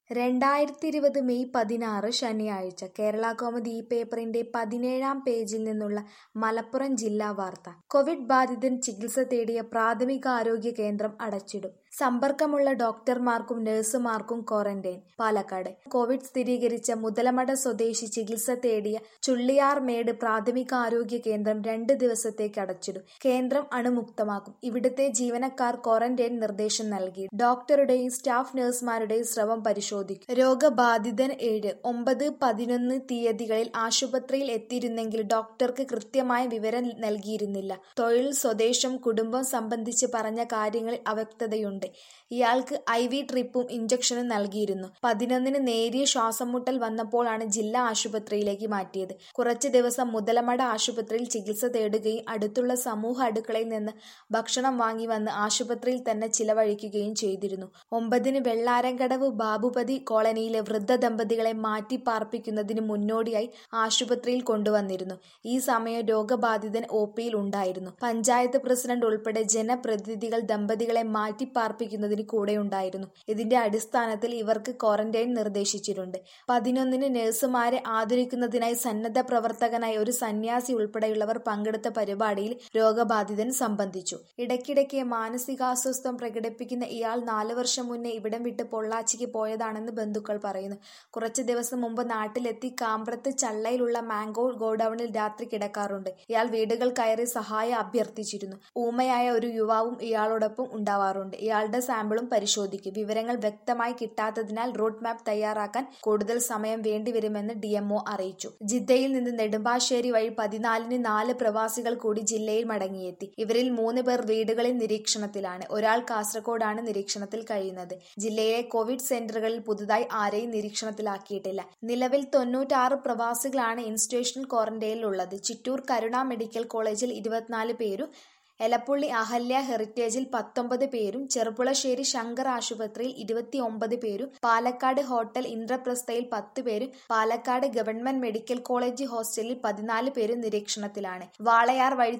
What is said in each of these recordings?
2020 May 16 ശനിയാഴ്ച കേരളകൗമുദി ഈ പേപ്പറിന്റെ 17-ാം പേജിൽ നിന്നുള്ള മലപ്പുറം ജില്ലാ വാർത്ത. കോവിഡ് ബാധിതൻ ചികിത്സ തേടിയ പ്രാഥമികാരോഗ്യ കേന്ദ്രം അടച്ചിടും. സമ്പർക്കമുള്ള ഡോക്ടർമാർക്കും നഴ്സുമാർക്കും ക്വാറന്റൈൻ. പാലക്കാട് കോവിഡ് സ്ഥിരീകരിച്ച മുതലമട സ്വദേശി ചികിത്സ തേടിയ ചുള്ളിയാർമേട് പ്രാഥമികാരോഗ്യ കേന്ദ്രം 2 ദിവസത്തേക്ക് അടച്ചിടും. കേന്ദ്രം അണുമുക്തമാക്കും. ഇവിടുത്തെ ജീവനക്കാർ ക്വാറന്റൈൻ നിർദ്ദേശം നൽകി. ഡോക്ടറുടെയും സ്റ്റാഫ് നഴ്സുമാരുടെയും സ്രവം പരിശോധിക്കും. രോഗബാധിതൻ 7, 9, 11 തീയതികളിൽ ആശുപത്രിയിൽ എത്തിയിരുന്നെങ്കിൽ ഡോക്ടർക്ക് കൃത്യമായ വിവരം നൽകിയിരുന്നില്ല. തൊഴിൽ, സ്വദേശം, കുടുംബം സംബന്ധിച്ച് പറഞ്ഞ കാര്യങ്ങളിൽ അവ്യക്തതയുണ്ട്. ഇയാൾക്ക് IV ട്രിപ്പും ഇഞ്ചക്ഷനും നൽകിയിരുന്നു. 11-ന് നേരിയ ശ്വാസംമുട്ടൽ വന്നപ്പോഴാണ് ജില്ലാ ആശുപത്രിയിലേക്ക് മാറ്റിയത്. കുറച്ച് ദിവസം മുതലമട ആശുപത്രിയിൽ ചികിത്സ തേടുകയും അടുത്തുള്ള സമൂഹ അടുക്കളയിൽ നിന്ന് ഭക്ഷണം വാങ്ങി വന്ന് ആശുപത്രിയിൽ തന്നെ ചിലവഴിക്കുകയും ചെയ്തിരുന്നു. 9-ന് വെള്ളാരംകടവ് ബാബുപതി കോളനിയിലെ വൃദ്ധ ദമ്പതികളെ മാറ്റി പാർപ്പിക്കുന്നതിന് മുന്നോടിയായി ആശുപത്രിയിൽ കൊണ്ടുവന്നിരുന്നു. ഈ സമയം രോഗബാധിതൻ OPയിൽ ഉണ്ടായിരുന്നു. പഞ്ചായത്ത് പ്രസിഡന്റ് ഉൾപ്പെടെ ജനപ്രതിനിധികൾ ദമ്പതികളെ മാറ്റി പാർപ്പിക്കുന്നതിന് കൂടെയുണ്ടായിരുന്നു. ഇതിന്റെ അടിസ്ഥാനത്തിൽ ഇവർക്ക് ക്വാറന്റൈൻ നിർദ്ദേശിച്ചിട്ടുണ്ട്. 11-ന് നഴ്സുമാരെ ആദരിക്കുന്നതിനായി സന്നദ്ധ പ്രവർത്തകനായ ഒരു സന്യാസി ഉൾപ്പെടെയുള്ളവർ പങ്കെടുത്ത പരിപാടിയിൽ രോഗബാധിതൻ സംബന്ധിച്ചു. ഇടയ്ക്കിടയ്ക്ക് മാനസികാസ്വാസ്ഥ്യം പ്രകടിപ്പിക്കുന്ന ഇയാൾ 4 വർഷം മുന്നേ ഇവിടം വിട്ട് പൊള്ളാച്ചിക്ക് പോയതാണെന്ന് ബന്ധുക്കൾ പറയുന്നു. കുറച്ച് ദിവസം മുമ്പ് നാട്ടിലെത്തി കാമ്പ്രത്ത് ചള്ളയിലുള്ള മാംഗോ ഗോഡൌണിൽ രാത്രി കിടക്കാറുണ്ട്. ഇയാൾ വീടുകൾ കയറി സഹായം അഭ്യർത്ഥിച്ചിരുന്നു. ഊമയായ ഒരു യുവാവും ഇയാളോടൊപ്പം ഉണ്ടാവാറുണ്ട്. ഇയാളുടെ സാമ്പിളും പരിശോധിക്കും. വിവരങ്ങൾ വ്യക്തമായി കിട്ടാത്തതിനാൽ റൂട്ട് മാപ്പ് തയ്യാറാക്കാൻ കൂടുതൽ സമയം വേണ്ടിവരുമെന്ന് DMO അറിയിച്ചു. ജിദ്ദയിൽ നിന്ന് നെടുമ്പാശ്ശേരി വഴി 14-ന് 4 പ്രവാസികൾ കൂടി ജില്ലയിൽ മടങ്ങിയെത്തി. ഇവരിൽ 3 പേർ വീടുകളിൽ നിരീക്ഷണത്തിലാണ്. ഒരാൾ കാസർഗോഡാണ് നിരീക്ഷണത്തിൽ കഴിയുന്നത്. ജില്ലയിലെ കോവിഡ് സെന്ററുകളിൽ പുതുതായി ആരെയും നിരീക്ഷണത്തിലാക്കിയിട്ടില്ല. നിലവിൽ 96 പ്രവാസികളാണ് ഇൻസ്റ്റിറ്റ്യൂഷണൽ ക്വാറന്റൈനിൽ ഉള്ളത്. ചിറ്റൂർ കരുണ മെഡിക്കൽ കോളേജിൽ 24 പേരും, എലപ്പുള്ളി അഹല്യ ഹെറിറ്റേജിൽ 19 പേരും, ചെറുപ്പുളശ്ശേരി ശങ്കർ ആശുപത്രിയിൽ 29 പേരും, പാലക്കാട് ഹോട്ടൽ ഇന്ദ്രപ്രസ്ഥയിൽ 10 പേരും, പാലക്കാട് ഗവൺമെന്റ് മെഡിക്കൽ കോളേജ് ഹോസ്റ്റലിൽ 14 പേരും നിരീക്ഷണത്തിലാണ്. വാളയാർ വഴി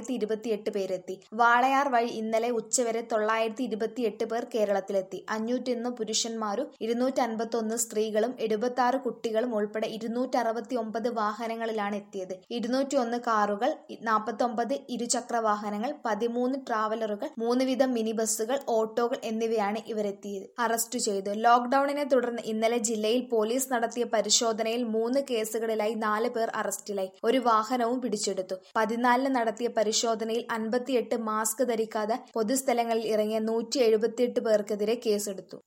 928 പേരെത്തി. വാളയാർ വഴി ഇന്നലെ ഉച്ചവരെ 928 പേർ കേരളത്തിലെത്തി. 501 പുരുഷന്മാരും 251 സ്ത്രീകളും 76 കുട്ടികളും ഉൾപ്പെടെ 269 വാഹനങ്ങളിലാണ് എത്തിയത്. 201 കാറുകൾ, 49 ഇരുചക്ര വാഹനങ്ങൾ, 13 ട്രാവലറുകൾ, 3 വീതം മിനി ബസുകൾ, ഓട്ടോകൾ എന്നിവയാണ് ഇവരെത്തിയത്. അറസ്റ്റ് ചെയ്തു. ലോക്ഡൌണിനെ തുടർന്ന് ഇന്നലെ ജില്ലയിൽ പോലീസ് നടത്തിയ പരിശോധനയിൽ 3 കേസുകളിലായി 4 പേർ അറസ്റ്റിലായി. ഒരു വാഹനവും പിടിച്ചെടുത്തു. 14-ന് നടത്തിയ പരിശോധനയിൽ 58 മാസ്ക് ധരിക്കാതെ പൊതുസ്ഥലങ്ങളിൽ ഇറങ്ങിയ 178 പേർക്കെതിരെ കേസെടുത്തു.